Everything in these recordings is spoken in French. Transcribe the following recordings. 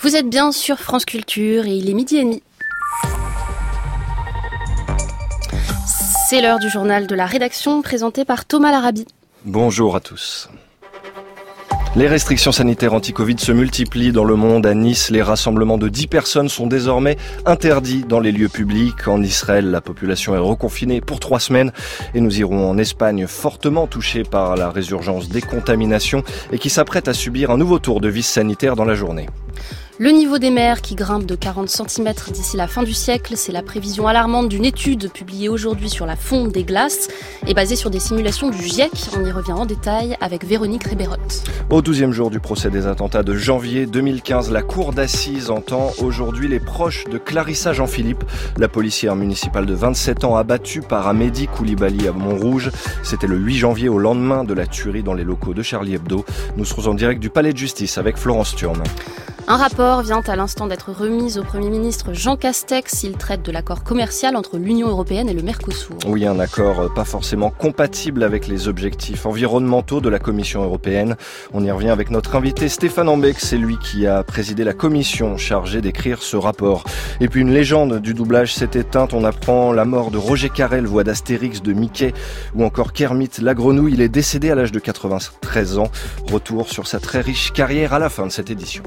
Vous êtes bien sur France Culture et il est 12h30. C'est l'heure du journal de la rédaction présenté par Thomas Larabi. Bonjour à tous. Les restrictions sanitaires anti-Covid se multiplient dans le monde. À Nice, les rassemblements de 10 personnes sont désormais interdits dans les lieux publics. En Israël, la population est reconfinée pour 3 semaines. Et nous irons en Espagne, fortement touchée par la résurgence des contaminations et qui s'apprête à subir un nouveau tour de vis sanitaire dans la journée. Le niveau des mers qui grimpe de 40 cm d'ici la fin du siècle, c'est la prévision alarmante d'une étude publiée aujourd'hui sur la fonte des glaces et basée sur des simulations du GIEC. On y revient en détail avec Véronique Ribérotte. Au 12e jour du procès des attentats de janvier 2015, la cour d'assises entend aujourd'hui les proches de Clarissa Jean-Philippe, la policière municipale de 27 ans abattue par Amédi Koulibaly à Montrouge. C'était le 8 janvier au lendemain de la tuerie dans les locaux de Charlie Hebdo. Nous serons en direct du palais de justice avec Florence Thurne. Un rapport vient à l'instant d'être remis au Premier ministre Jean Castex. Il traite de l'accord commercial entre l'Union européenne et le Mercosur. Oui, un accord pas forcément compatible avec les objectifs environnementaux de la Commission européenne. On y revient avec notre invité Stéphane Ambec. C'est lui qui a présidé la commission chargée d'écrire ce rapport. Et puis une légende du doublage s'est éteinte. On apprend la mort de Roger Carrel, voix d'Astérix, de Mickey ou encore Kermit la grenouille. Il est décédé à l'âge de 93 ans. Retour sur sa très riche carrière à la fin de cette édition.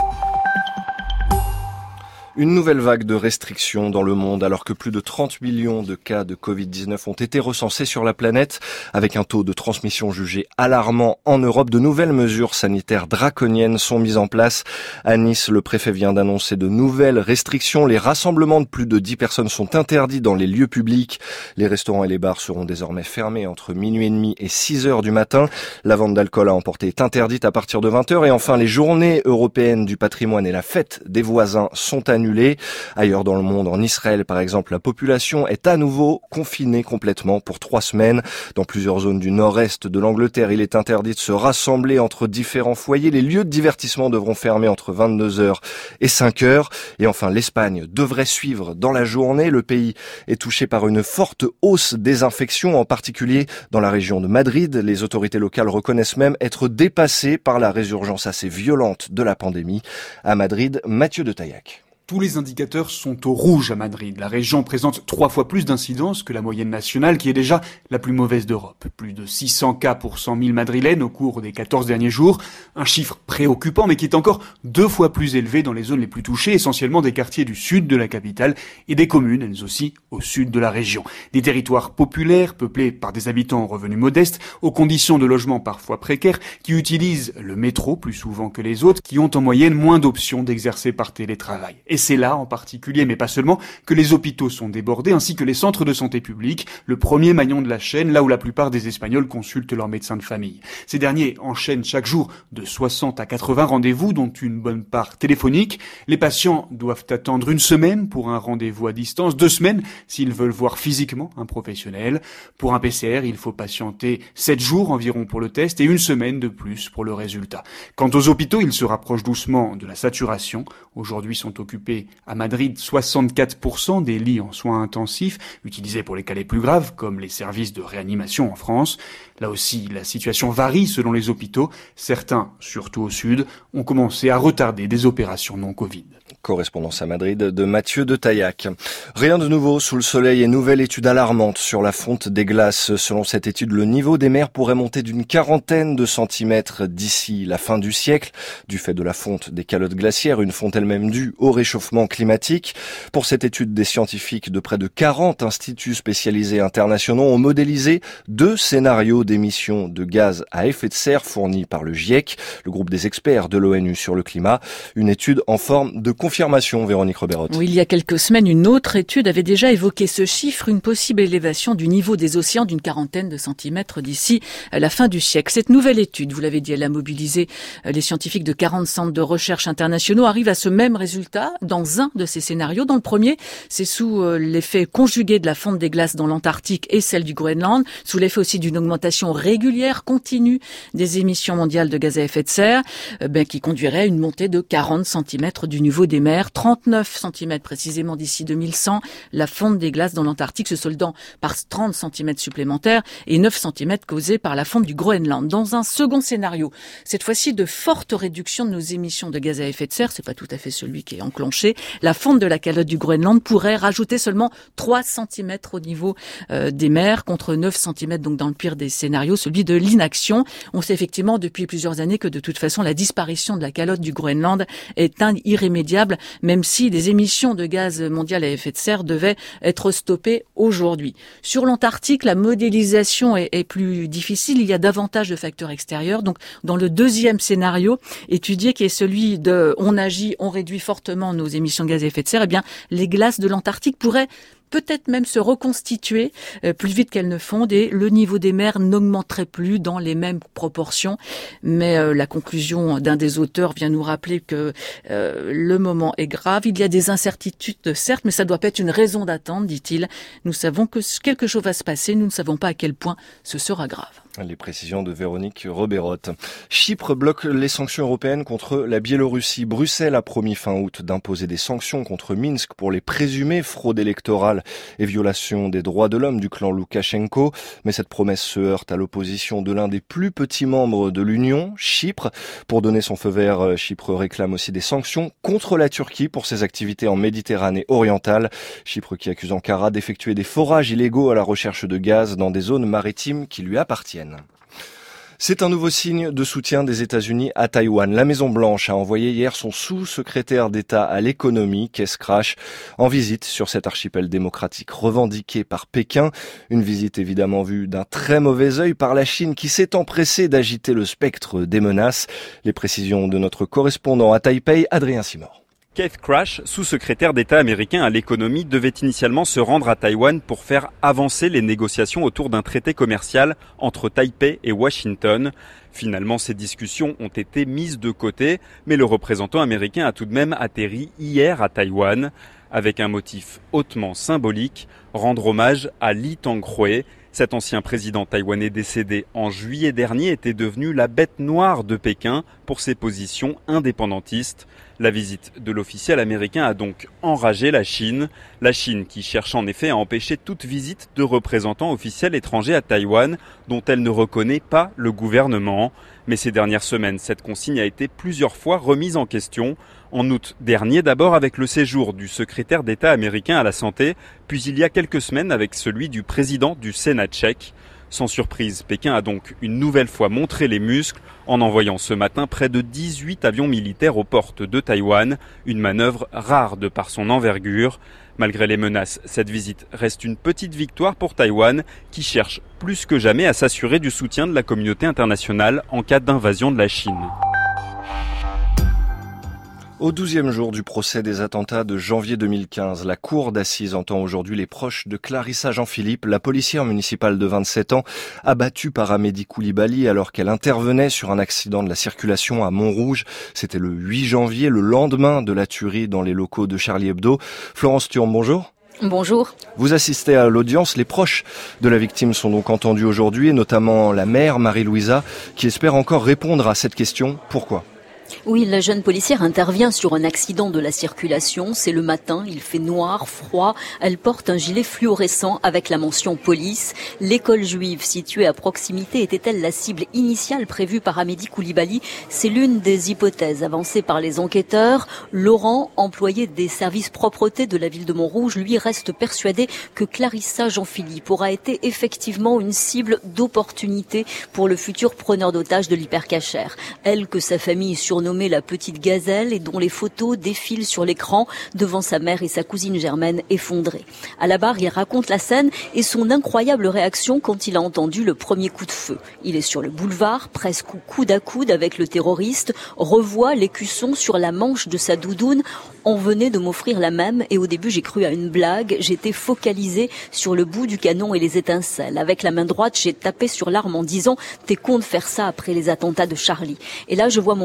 Une nouvelle vague de restrictions dans le monde alors que plus de 30 millions de cas de Covid-19 ont été recensés sur la planète. Avec un taux de transmission jugé alarmant en Europe, de nouvelles mesures sanitaires draconiennes sont mises en place. À Nice, le préfet vient d'annoncer de nouvelles restrictions. Les rassemblements de plus de 10 personnes sont interdits dans les lieux publics. Les restaurants et les bars seront désormais fermés entre minuit et demi et 6 heures du matin. La vente d'alcool à emporter est interdite à partir de 20 heures. Et enfin, les journées européennes du patrimoine et la fête des voisins sont annulées. Ailleurs dans le monde, en Israël par exemple, la population est à nouveau confinée complètement pour 3 semaines. Dans plusieurs zones du nord-est de l'Angleterre, il est interdit de se rassembler entre différents foyers. Les lieux de divertissement devront fermer entre 22h et 5h. Et enfin, l'Espagne devrait suivre dans la journée. Le pays est touché par une forte hausse des infections, en particulier dans la région de Madrid. Les autorités locales reconnaissent même être dépassées par la résurgence assez violente de la pandémie. À Madrid, Mathieu de Taillac. Tous les indicateurs sont au rouge à Madrid. La région présente 3 fois plus d'incidences que la moyenne nationale, qui est déjà la plus mauvaise d'Europe. Plus de 600 cas pour 100 000 madrilènes au cours des 14 derniers jours. Un chiffre préoccupant, mais qui est encore 2 fois plus élevé dans les zones les plus touchées, essentiellement des quartiers du sud de la capitale et des communes, elles aussi, au sud de la région. Des territoires populaires, peuplés par des habitants aux revenus modestes, aux conditions de logement parfois précaires, qui utilisent le métro plus souvent que les autres, qui ont en moyenne moins d'options d'exercer par télétravail. Et c'est là, en particulier, mais pas seulement, que les hôpitaux sont débordés, ainsi que les centres de santé publique, le premier maillon de la chaîne, là où la plupart des Espagnols consultent leur médecin de famille. Ces derniers enchaînent chaque jour de 60 à 80 rendez-vous, dont une bonne part téléphonique. Les patients doivent attendre 1 semaine pour un rendez-vous à distance, 2 semaines s'ils veulent voir physiquement un professionnel. Pour un PCR, il faut patienter 7 jours environ pour le test et 1 semaine de plus pour le résultat. Quant aux hôpitaux, ils se rapprochent doucement de la saturation. Aujourd'hui sont occupés à Madrid 64% des lits en soins intensifs, utilisés pour les cas les plus graves, comme les services de réanimation en France. Là aussi, la situation varie selon les hôpitaux. Certains, surtout au sud, ont commencé à retarder des opérations non Covid. Correspondance à Madrid de Mathieu de Taillac. Rien de nouveau sous le soleil et nouvelle étude alarmante sur la fonte des glaces. Selon cette étude, le niveau des mers pourrait monter d'une 40aine de centimètres d'ici la fin du siècle, du fait de la fonte des calottes glaciaires, une fonte elle-même due au réchauffement climatique. Pour cette étude, des scientifiques de près de 40 instituts spécialisés internationaux ont modélisé 2 scénarios d'émissions de gaz à effet de serre fournis par le GIEC, le groupe des experts de l'ONU sur le climat. Une étude en forme de confirmation, Véronique Ribérotte. Oui, il y a quelques semaines, une autre étude avait déjà évoqué ce chiffre, une possible élévation du niveau des océans d'une 40aine de centimètres d'ici la fin du siècle. Cette nouvelle étude, vous l'avez dit, elle a mobilisé les scientifiques de 40 centres de recherche internationaux, arrive à ce même résultat dans un de ces scénarios. Dans le premier, c'est sous l'effet conjugué de la fonte des glaces dans l'Antarctique et celle du Groenland, sous l'effet aussi d'une augmentation l'augmentation régulière, continue des émissions mondiales de gaz à effet de serre, qui conduirait à une montée de 40 cm du niveau des mers, 39 cm précisément d'ici 2100, la fonte des glaces dans l'Antarctique se soldant par 30 cm supplémentaires et 9 cm causés par la fonte du Groenland. Dans un second scénario, cette fois-ci de fortes réductions de nos émissions de gaz à effet de serre, c'est pas tout à fait celui qui est enclenché, la fonte de la calotte du Groenland pourrait rajouter seulement 3 cm au niveau des mers contre 9 cm donc dans le pire des scénarios, celui de l'inaction. On sait effectivement depuis plusieurs années que de toute façon la disparition de la calotte du Groenland est irrémédiable, même si les émissions de gaz mondial à effet de serre devaient être stoppées aujourd'hui. Sur l'Antarctique, la modélisation est plus difficile, il y a davantage de facteurs extérieurs. Donc dans le deuxième scénario étudié qui est celui de on agit, on réduit fortement nos émissions de gaz à effet de serre, eh bien les glaces de l'Antarctique pourraient peut-être même se reconstituer plus vite qu'elles ne fondent et le niveau des mers n'augmenterait plus dans les mêmes proportions. Mais la conclusion d'un des auteurs vient nous rappeler que le moment est grave. Il y a des incertitudes, certes, mais ça doit pas être une raison d'attendre, dit-il. Nous savons que quelque chose va se passer, nous ne savons pas à quel point ce sera grave. Les précisions de Véronique Roberotte. Chypre bloque les sanctions européennes contre la Biélorussie. Bruxelles a promis fin août d'imposer des sanctions contre Minsk pour les présumées fraudes électorales et violations des droits de l'homme du clan Loukachenko. Mais cette promesse se heurte à l'opposition de l'un des plus petits membres de l'Union, Chypre. Pour donner son feu vert, Chypre réclame aussi des sanctions contre la Turquie pour ses activités en Méditerranée orientale. Chypre qui accuse Ankara d'effectuer des forages illégaux à la recherche de gaz dans des zones maritimes qui lui appartiennent. C'est un nouveau signe de soutien des États-Unis à Taïwan. La Maison-Blanche a envoyé hier son sous-secrétaire d'État à l'économie, Kes Crash, en visite sur cet archipel démocratique revendiqué par Pékin. Une visite évidemment vue d'un très mauvais œil par la Chine qui s'est empressée d'agiter le spectre des menaces. Les précisions de notre correspondant à Taipei, Adrien Simard. Keith Crash, sous-secrétaire d'État américain à l'économie, devait initialement se rendre à Taïwan pour faire avancer les négociations autour d'un traité commercial entre Taipei et Washington. Finalement, ces discussions ont été mises de côté, mais le représentant américain a tout de même atterri hier à Taïwan avec un motif hautement symbolique, rendre hommage à Lee Teng-hui. Cet ancien président taïwanais décédé en juillet dernier était devenu la bête noire de Pékin pour ses positions indépendantistes. La visite de l'officiel américain a donc enragé la Chine qui cherche en effet à empêcher toute visite de représentants officiels étrangers à Taïwan dont elle ne reconnaît pas le gouvernement. Mais ces dernières semaines, cette consigne a été plusieurs fois remise en question. En août dernier d'abord avec le séjour du secrétaire d'État américain à la santé, puis il y a quelques semaines avec celui du président du Sénat tchèque. Sans surprise, Pékin a donc une nouvelle fois montré les muscles en envoyant ce matin près de 18 avions militaires aux portes de Taïwan, une manœuvre rare de par son envergure. Malgré les menaces, cette visite reste une petite victoire pour Taïwan qui cherche plus que jamais à s'assurer du soutien de la communauté internationale en cas d'invasion de la Chine. Au 12e jour du procès des attentats de janvier 2015, la cour d'assises entend aujourd'hui les proches de Clarissa Jean-Philippe, la policière municipale de 27 ans, abattue par Amédi Koulibaly alors qu'elle intervenait sur un accident de la circulation à Montrouge. C'était le 8 janvier, le lendemain de la tuerie dans les locaux de Charlie Hebdo. Florence Thurm, bonjour. Bonjour. Vous assistez à l'audience. Les proches de la victime sont donc entendus aujourd'hui, et notamment la mère, Marie-Louisa, qui espère encore répondre à cette question. Pourquoi ? Oui, la jeune policière intervient sur un accident de la circulation. C'est le matin, il fait noir, froid. Elle porte un gilet fluorescent avec la mention police. L'école juive située à proximité était-elle la cible initiale prévue par Amédi Koulibaly ? C'est l'une des hypothèses avancées par les enquêteurs. Laurent, employé des services propreté de la ville de Montrouge, lui reste persuadé que Clarissa Jean-Philippe aura été effectivement une cible d'opportunité pour le futur preneur d'otages de l'hypercacher. Elle que sa famille surnommée la petite gazelle et dont les photos défilent sur l'écran devant sa mère et sa cousine Germaine effondrées. À la barre, il raconte la scène et son incroyable réaction quand il a entendu le premier coup de feu. Il est sur le boulevard, presque coude à coude avec le terroriste, revoit l'écusson sur la manche de sa doudoune. On venait de m'offrir la même et au début j'ai cru à une blague. J'étais focalisée sur le bout du canon et les étincelles. Avec la main droite, j'ai tapé sur l'arme en disant « T'es con de faire ça après les attentats de Charlie ». Et là, je vois mon collègue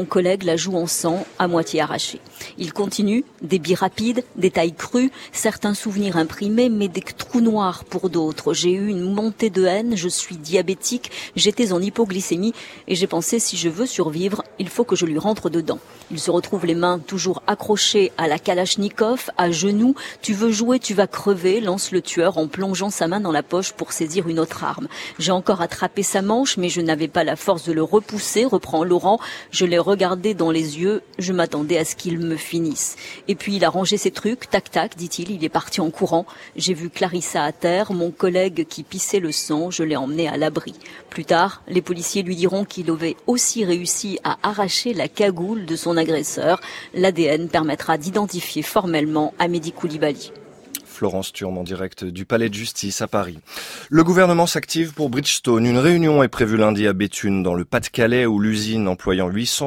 collègue, la joue en sang, à moitié arrachée. Il continue, des billes rapides, des tailles crues, certains souvenirs imprimés, mais des trous noirs pour d'autres. J'ai eu une montée de haine, je suis diabétique, j'étais en hypoglycémie et j'ai pensé si je veux survivre, il faut que je lui rentre dedans. Il se retrouve les mains toujours accrochées à la Kalachnikov, à genoux. Tu veux jouer, tu vas crever, lance le tueur en plongeant sa main dans la poche pour saisir une autre arme. J'ai encore attrapé sa manche, mais je n'avais pas la force de le repousser, reprend Laurent. Je l'ai regardé dans les yeux, je m'attendais à ce qu'il me finisse. Et puis il a rangé ses trucs, tac tac, dit-il, il est parti en courant. J'ai vu Clarissa à terre, mon collègue qui pissait le sang, je l'ai emmené à l'abri. Plus tard, les policiers lui diront qu'il avait aussi réussi à arracher la cagoule de son agresseur. L'ADN permettra d'identifier formellement Amédi Koulibaly. Florence Thurme en direct du Palais de Justice à Paris. Le gouvernement s'active pour Bridgestone. Une réunion est prévue lundi à Béthune, dans le Pas-de-Calais, où l'usine employant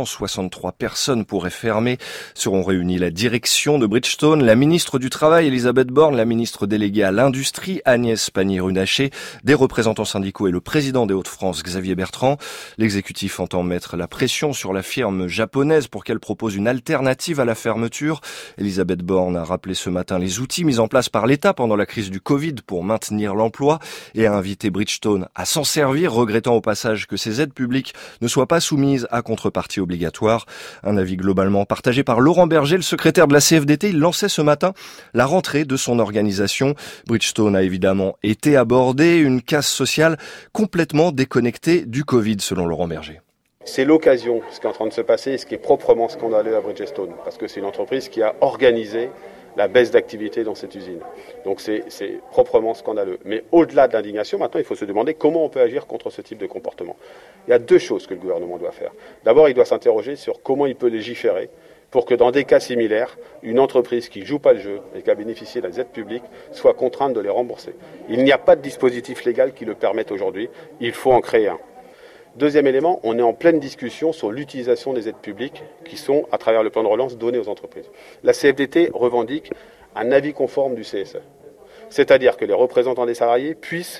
863 personnes pourrait fermer. Seront réunis la direction de Bridgestone, la ministre du Travail Elisabeth Borne, la ministre déléguée à l'Industrie Agnès Pannier-Runacher, des représentants syndicaux et le président des Hauts-de-France Xavier Bertrand. L'exécutif entend mettre la pression sur la firme japonaise pour qu'elle propose une alternative à la fermeture. Elisabeth Borne a rappelé ce matin les outils mis en place par l'État pendant la crise du Covid pour maintenir l'emploi et a invité Bridgestone à s'en servir, regrettant au passage que ces aides publiques ne soient pas soumises à contrepartie obligatoire. Un avis globalement partagé par Laurent Berger, le secrétaire de la CFDT. Il lançait ce matin la rentrée de son organisation. Bridgestone a évidemment été abordé, une casse sociale complètement déconnectée du Covid, selon Laurent Berger. C'est l'occasion, ce qui est en train de se passer, et ce qui est proprement scandaleux à Bridgestone, parce que c'est une entreprise qui a organisé la baisse d'activité dans cette usine. Donc c'est proprement scandaleux. Mais au-delà de l'indignation, maintenant, il faut se demander comment on peut agir contre ce type de comportement. Il y a deux choses que le gouvernement doit faire. D'abord, il doit s'interroger sur comment il peut légiférer pour que dans des cas similaires, une entreprise qui ne joue pas le jeu et qui a bénéficié des aides publiques soit contrainte de les rembourser. Il n'y a pas de dispositif légal qui le permette aujourd'hui. Il faut en créer un. Deuxième élément, on est en pleine discussion sur l'utilisation des aides publiques qui sont, à travers le plan de relance, données aux entreprises. La CFDT revendique un avis conforme du CSE. C'est-à-dire que les représentants des salariés puissent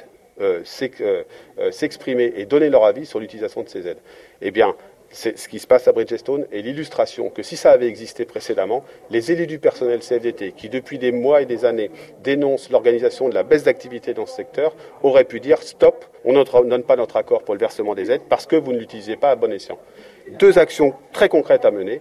s'exprimer et donner leur avis sur l'utilisation de ces aides. Eh bien, c'est ce qui se passe à Bridgestone et l'illustration que si ça avait existé précédemment, les élus du personnel CFDT qui depuis des mois et des années dénoncent l'organisation de la baisse d'activité dans ce secteur auraient pu dire stop, on ne donne pas notre accord pour le versement des aides parce que vous ne l'utilisez pas à bon escient. Deux actions très concrètes à mener.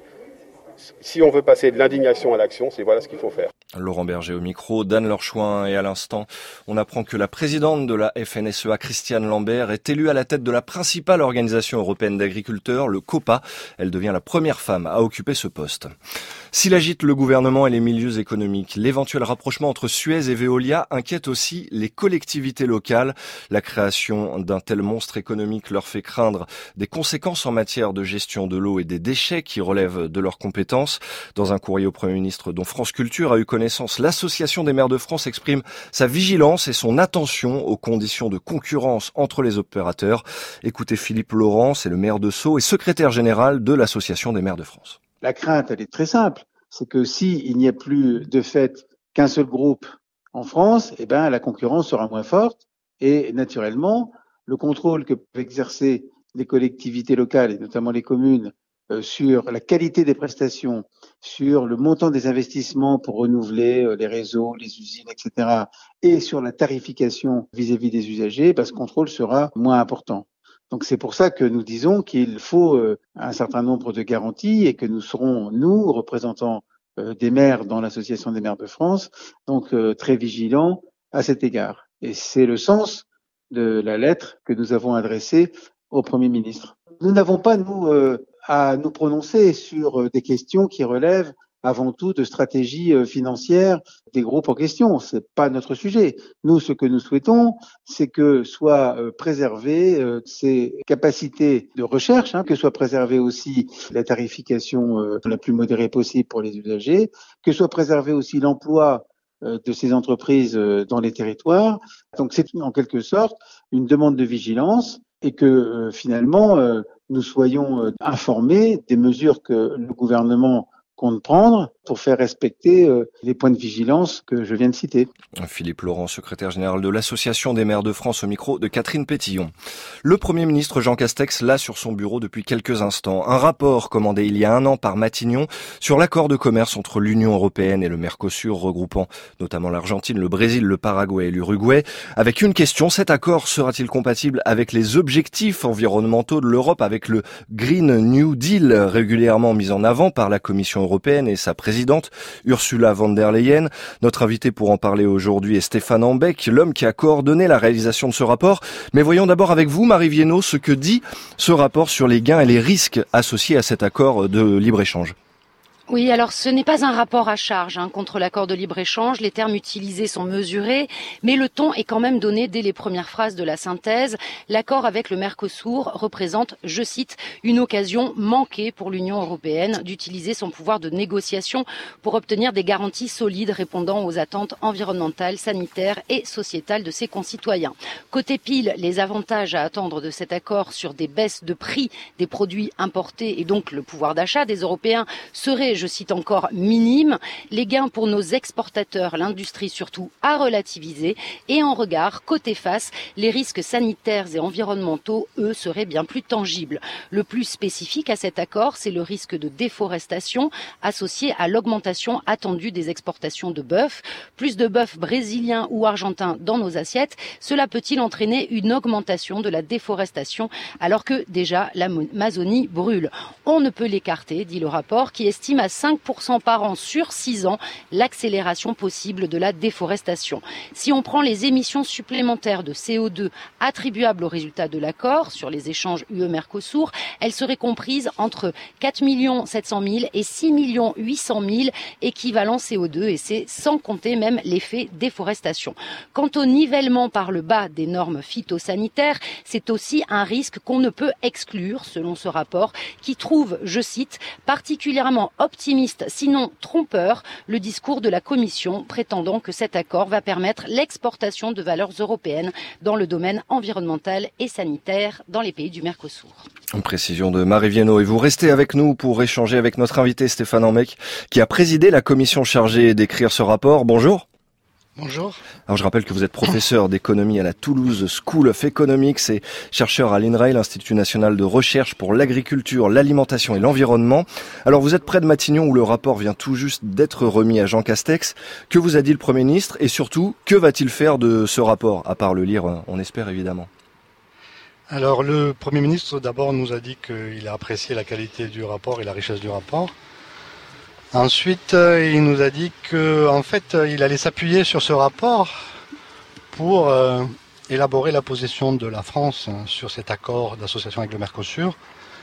Si on veut passer de l'indignation à l'action, c'est voilà ce qu'il faut faire. Laurent Berger au micro, Dan Lerchouin, et à l'instant, on apprend que la présidente de la FNSEA, Christiane Lambert, est élue à la tête de la principale organisation européenne d'agriculteurs, le COPA. Elle devient la première femme à occuper ce poste. S'il agite le gouvernement et les milieux économiques, l'éventuel rapprochement entre Suez et Veolia inquiète aussi les collectivités locales. La création d'un tel monstre économique leur fait craindre des conséquences en matière de gestion de l'eau et des déchets qui relèvent de leurs compétences. Dans un courrier au Premier ministre dont France Culture a eu connaissance, l'Association des maires de France exprime sa vigilance et son attention aux conditions de concurrence entre les opérateurs. Écoutez Philippe Laurent, c'est le maire de Sceaux et secrétaire général de l'Association des maires de France. La crainte, elle est très simple. C'est que s'il n'y a plus de fait qu'un seul groupe en France, la concurrence sera moins forte et naturellement, le contrôle que peuvent exercer les collectivités locales et notamment les communes sur la qualité des prestations, sur le montant des investissements pour renouveler les réseaux, les usines, etc. et sur la tarification vis-à-vis des usagers, ce contrôle sera moins important. Donc c'est pour ça que nous disons qu'il faut un certain nombre de garanties et que nous serons, nous, représentants des maires dans l'Association des maires de France, donc très vigilants à cet égard. Et c'est le sens de la lettre que nous avons adressée au Premier ministre. Nous n'avons pas, nous, à nous prononcer sur des questions qui relèvent avant tout de stratégie financière des groupes en question. C'est pas notre sujet. Nous, ce que nous souhaitons, c'est que soient préservées ces capacités de recherche, que soit préservée aussi la tarification la plus modérée possible pour les usagers, que soit préservé aussi l'emploi de ces entreprises dans les territoires. Donc c'est en quelque sorte une demande de vigilance et que finalement nous soyons informés des mesures que le gouvernement compte prendre pour faire respecter les points de vigilance que je viens de citer. Philippe Laurent, secrétaire général de l'Association des maires de France, au micro de Catherine Pétillon. Le Premier ministre Jean Castex l'a sur son bureau depuis quelques instants. Un rapport commandé il y a un an par Matignon sur l'accord de commerce entre l'Union européenne et le Mercosur, regroupant notamment l'Argentine, le Brésil, le Paraguay et l'Uruguay. Avec une question, cet accord sera-t-il compatible avec les objectifs environnementaux de l'Europe, avec le Green New Deal régulièrement mis en avant par la Commission européenne et sa présidente Ursula von der Leyen? Notre invité pour en parler aujourd'hui est Stéphane Ambec, l'homme qui a coordonné la réalisation de ce rapport. Mais voyons d'abord avec vous, Marie Viennot, ce que dit ce rapport sur les gains et les risques associés à cet accord de libre-échange. Oui, alors ce n'est pas un rapport à charge contre l'accord de libre-échange. Les termes utilisés sont mesurés, mais le ton est quand même donné dès les premières phrases de la synthèse. L'accord avec le Mercosur représente, je cite, une occasion manquée pour l'Union européenne d'utiliser son pouvoir de négociation pour obtenir des garanties solides répondant aux attentes environnementales, sanitaires et sociétales de ses concitoyens. Côté pile, les avantages à attendre de cet accord sur des baisses de prix des produits importés et donc le pouvoir d'achat des Européens seraient, je cite encore, minime. Les gains pour nos exportateurs, l'industrie surtout, à relativiser. Et en regard, côté face, les risques sanitaires et environnementaux, eux, seraient bien plus tangibles. Le plus spécifique à cet accord, c'est le risque de déforestation associé à l'augmentation attendue des exportations de bœuf. Plus de bœuf brésilien ou argentin dans nos assiettes, cela peut-il entraîner une augmentation de la déforestation alors que déjà l'Amazonie brûle? On ne peut l'écarter, dit le rapport, qui estime à 5% par an sur 6 ans l'accélération possible de la déforestation. Si on prend les émissions supplémentaires de CO2 attribuables au résultat de l'accord sur les échanges UE-Mercosur, elles seraient comprises entre 4 700 000 et 6 800 000 équivalents CO2 et c'est sans compter même l'effet déforestation. Quant au nivellement par le bas des normes phytosanitaires, c'est aussi un risque qu'on ne peut exclure selon ce rapport qui trouve, je cite, particulièrement optimiste, sinon trompeur, le discours de la Commission prétendant que cet accord va permettre l'exportation de valeurs européennes dans le domaine environnemental et sanitaire dans les pays du Mercosur. Une précision de Marie Viennot. Et vous restez avec nous pour échanger avec notre invité Stéphane Ambec, qui a présidé la commission chargée d'écrire ce rapport. Bonjour. Bonjour. Alors je rappelle que vous êtes professeur d'économie à la Toulouse School of Economics et chercheur à l'INRAE, l'Institut national de recherche pour l'agriculture, l'alimentation et l'environnement. Alors vous êtes près de Matignon où le rapport vient tout juste d'être remis à Jean Castex. Que vous a dit le Premier ministre et surtout, que va-t-il faire de ce rapport, à part le lire, on espère évidemment? Alors le Premier ministre d'abord nous a dit qu'il a apprécié la qualité du rapport et la richesse du rapport. Ensuite, il nous a dit qu'en fait, il allait s'appuyer sur ce rapport pour élaborer la position de la France sur cet accord d'association avec le Mercosur,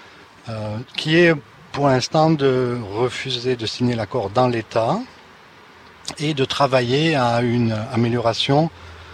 qui est pour l'instant de refuser de signer l'accord dans l'État et de travailler à une amélioration,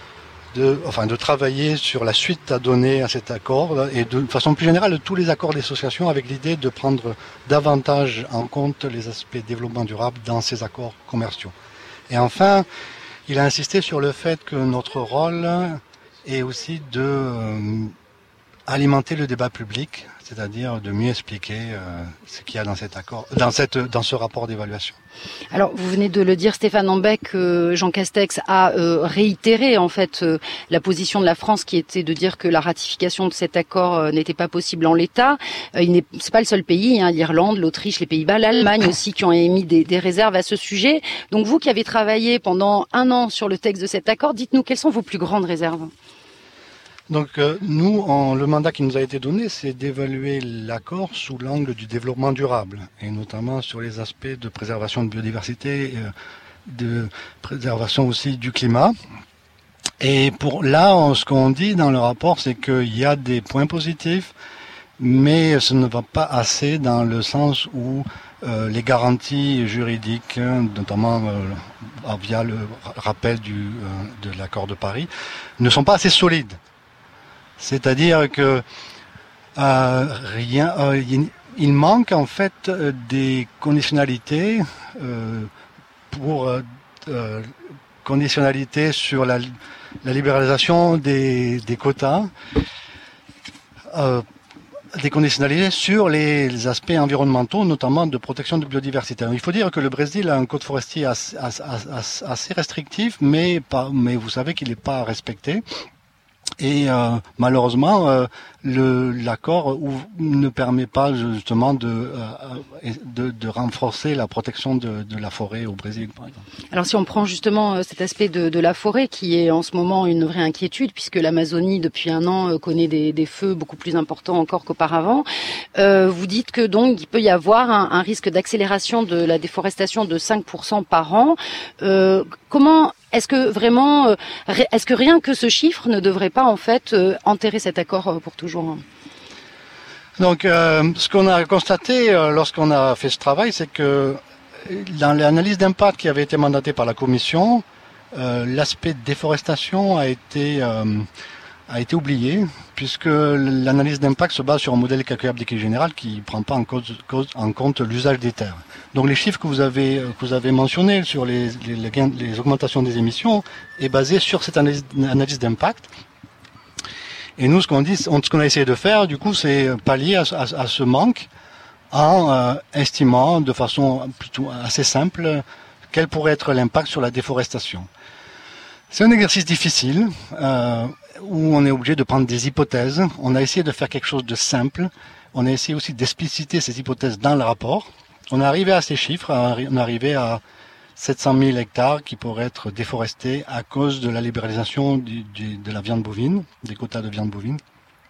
de travailler sur la suite à donner à cet accord et de façon plus générale de tous les accords d'association avec l'idée de prendre davantage en compte les aspects développement durable dans ces accords commerciaux. Et enfin, il a insisté sur le fait que notre rôle est aussi de alimenter le débat public, c'est-à-dire de mieux expliquer ce qu'il y a dans cet accord, dans ce rapport d'évaluation. Alors, vous venez de le dire, Stéphane Ambec, Jean Castex a réitéré en fait la position de la France qui était de dire que la ratification de cet accord n'était pas possible en l'état. C'est pas le seul pays, l'Irlande, l'Autriche, les Pays-Bas, l'Allemagne aussi qui ont émis des réserves à ce sujet. Donc vous qui avez travaillé pendant 1 an sur le texte de cet accord, dites-nous quelles sont vos plus grandes réserves? Donc nous, le mandat qui nous a été donné, c'est d'évaluer l'accord sous l'angle du développement durable, et notamment sur les aspects de préservation de biodiversité, de préservation aussi du climat. Et ce qu'on dit dans le rapport, c'est qu'il y a des points positifs, mais ce ne va pas assez dans le sens où les garanties juridiques, notamment via le rappel de l'accord de Paris, ne sont pas assez solides. C'est-à-dire que il manque en fait des conditionnalités conditionnalités sur la libéralisation des quotas déconditionnaliser sur les aspects environnementaux, notamment de protection de biodiversité. Il faut dire que le Brésil a un code forestier assez restrictif, mais vous savez qu'il n'est pas respecté. Et malheureusement, l'accord ne permet pas justement de renforcer la protection de la forêt au Brésil, par exemple. Alors si on prend justement cet aspect de la forêt qui est en ce moment une vraie inquiétude, puisque l'Amazonie depuis un an connaît des feux beaucoup plus importants encore qu'auparavant, vous dites que donc il peut y avoir un risque d'accélération de la déforestation de 5% par an. Comment est-ce que rien que ce chiffre ne devrait pas en fait enterrer cet accord pour toujours? Donc, ce qu'on a constaté lorsqu'on a fait ce travail, c'est que dans l'analyse d'impact qui avait été mandatée par la Commission, l'aspect déforestation a été oublié, puisque l'analyse d'impact se base sur un modèle calculable d'équilibre général qui ne prend pas en compte l'usage des terres. Donc les chiffres que vous avez mentionnés sur les augmentations des émissions est basé sur cette analyse d'impact. Et nous, ce qu'on a essayé de faire, du coup, c'est pallier à ce manque en estimant de façon plutôt assez simple quel pourrait être l'impact sur la déforestation. C'est un exercice difficile où on est obligé de prendre des hypothèses. On a essayé de faire quelque chose de simple. On a essayé aussi d'expliciter ces hypothèses dans le rapport. On est arrivé à ces chiffres. On est arrivé à 700 000 hectares qui pourraient être déforestés à cause de la libéralisation de la viande bovine, des quotas de viande bovine.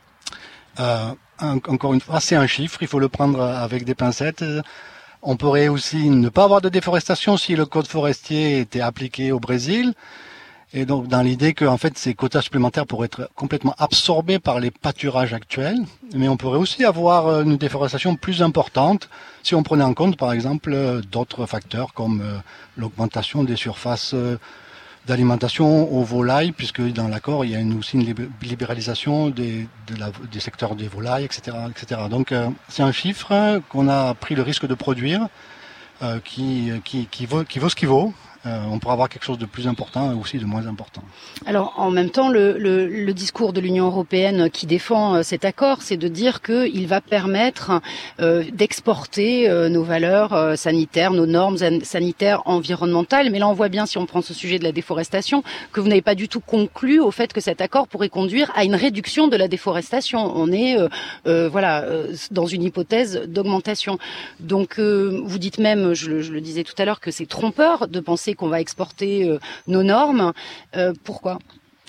Encore une fois, c'est un chiffre, il faut le prendre avec des pincettes. On pourrait aussi ne pas avoir de déforestation si le code forestier était appliqué au Brésil. Et donc, dans l'idée que, en fait, ces quotas supplémentaires pourraient être complètement absorbés par les pâturages actuels. Mais on pourrait aussi avoir une déforestation plus importante si on prenait en compte, par exemple, d'autres facteurs comme l'augmentation des surfaces d'alimentation aux volailles, puisque dans l'accord, il y a aussi une libéralisation du secteur des volailles, etc., etc. Donc, c'est un chiffre qu'on a pris le risque de produire, qui vaut ce qu'il vaut. On pourra avoir quelque chose de plus important et aussi de moins important. Alors, en même temps, le discours de l'Union européenne qui défend cet accord, c'est de dire qu'il va permettre d'exporter nos valeurs sanitaires, nos normes sanitaires environnementales. Mais là, on voit bien, si on prend ce sujet de la déforestation, que vous n'avez pas du tout conclu au fait que cet accord pourrait conduire à une réduction de la déforestation. On est dans une hypothèse d'augmentation. Donc, vous dites même, je le disais tout à l'heure, que c'est trompeur de penser qu'on va exporter nos normes. Pourquoi ?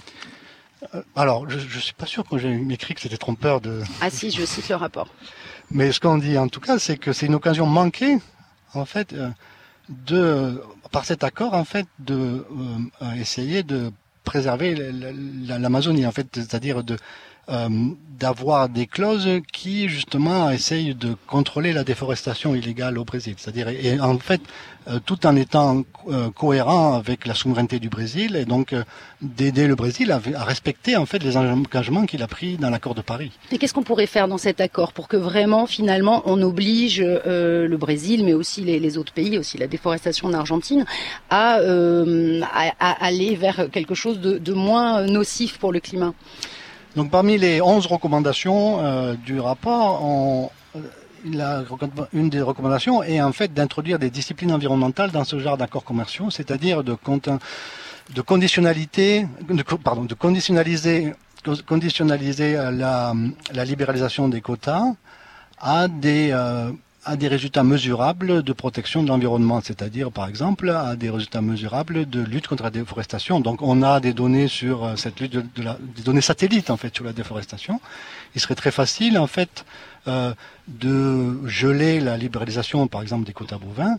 Alors, je suis pas sûr que j'ai écrit que c'était trompeur de... Ah si, je cite le rapport. Mais ce qu'on dit en tout cas, c'est que c'est une occasion manquée, en fait, par cet accord, en fait, de essayer de préserver l'Amazonie, en fait, c'est-à-dire d'avoir des clauses qui justement essayent de contrôler la déforestation illégale au Brésil, c'est-à-dire et en fait tout en étant cohérent avec la souveraineté du Brésil et donc d'aider le Brésil à respecter en fait les engagements qu'il a pris dans l'accord de Paris. Et qu'est-ce qu'on pourrait faire dans cet accord pour que vraiment finalement on oblige le Brésil, mais aussi les autres pays, aussi la déforestation en Argentine, à aller vers quelque chose de moins nocif pour le climat? Donc parmi les 11 recommandations du rapport, une des recommandations est en fait d'introduire des disciplines environnementales dans ce genre d'accords commerciaux, c'est-à-dire de conditionnaliser la libéralisation des quotas à des résultats mesurables de protection de l'environnement, c'est-à-dire par exemple à des résultats mesurables de lutte contre la déforestation. Donc on a des données sur cette lutte, des données satellites en fait sur la déforestation. Il serait très facile en fait de geler la libéralisation par exemple des quotas bovins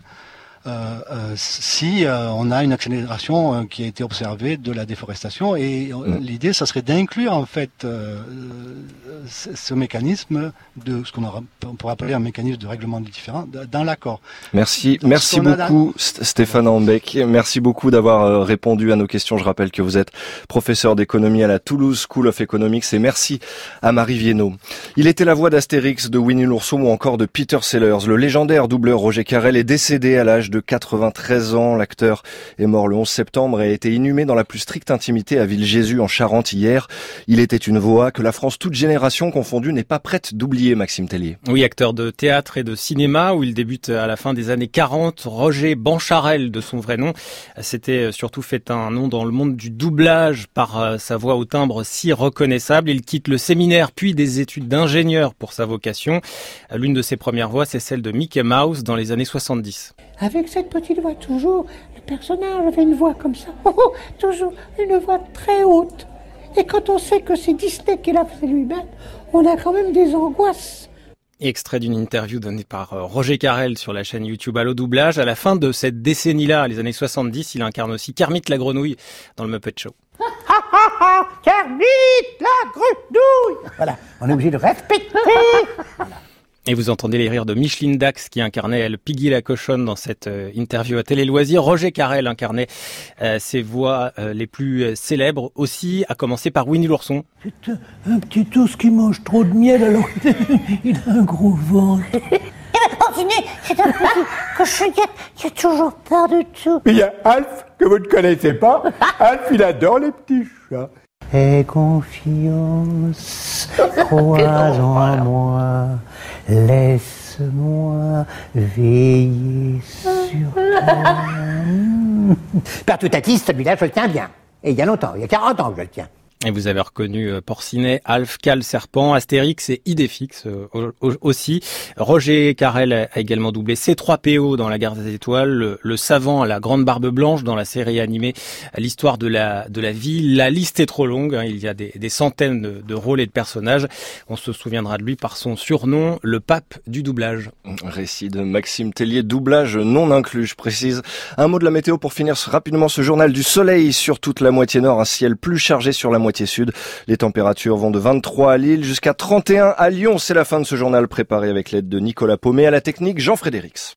si on a une accélération qui a été observée de la déforestation et l'idée ça serait d'inclure en fait ce mécanisme de ce on pourrait appeler un mécanisme de règlement des différends dans l'accord. Merci beaucoup Stéphane Ambec, merci beaucoup d'avoir répondu à nos questions. Je rappelle que vous êtes professeur d'économie à la Toulouse School of Economics et merci à Marie Viennot. Il était la voix d'Astérix, de Winnie l'ourson ou encore de Peter Sellers. Le légendaire doubleur Roger Carrel est décédé à l'âge de 93 ans. L'acteur est mort le 11 septembre et a été inhumé dans la plus stricte intimité à Ville-Jésus en Charente hier. Il était une voix que la France toute génération confondue n'est pas prête d'oublier, Maxime Tellier. Oui, acteur de théâtre et de cinéma où il débute à la fin des années 40. Roger Bancharel de son vrai nom. S'était surtout fait un nom dans le monde du doublage par sa voix au timbre si reconnaissable. Il quitte le séminaire puis des études d'ingénieur pour sa vocation. L'une de ses premières voix, c'est celle de Mickey Mouse dans les années 70. Avec cette petite voix, toujours, le personnage avait une voix comme ça. Toujours une voix très haute. Et quand on sait que c'est Disney qui l'a fait lui-même, on a quand même des angoisses. Extrait d'une interview donnée par Roger Carrel sur la chaîne YouTube Allo Doublage. À la fin de cette décennie-là, les années 70, il incarne aussi Kermit la grenouille dans le Muppet Show. Kermit la grenouille. Voilà, on est obligé de respecter. Voilà. Et vous entendez les rires de Micheline Dax qui incarnait elle Piggy la cochonne dans cette interview à Télé Loisirs. Roger Carrel incarnait ses voix les plus célèbres aussi, à commencer par Winnie l'ourson. C'est un petit ours qui mange trop de miel alors il a un gros ventre. C'est un petit cochonnier qui a toujours peur de tout. Mais il y a Alf que vous ne connaissez pas. Alf, il adore les petits chats. Aie confiance, crois en moi, laisse-moi veiller sur toi. Père Toutatis, celui-là, je le tiens bien. Et il y a longtemps, il y a 40 ans que je le tiens. Et vous avez reconnu Porcinet, Alf, Cal, Serpent, Astérix et Idéfix aussi. Roger Carrel a également doublé C3PO dans La Guerre des Étoiles, le savant à la grande barbe blanche dans la série animée L'histoire de la vie. La liste est trop longue, il y a des centaines de rôles et de personnages. On se souviendra de lui par son surnom, le pape du doublage. Récit de Maxime Tellier, doublage non inclus, je précise. Un mot de la météo pour finir rapidement ce journal. Du soleil sur toute la moitié nord, un ciel plus chargé sur la moitié sud. Les températures vont de 23 à Lille jusqu'à 31 à Lyon. C'est la fin de ce journal préparé avec l'aide de Nicolas Paumet. À la technique, Jean Frédérix.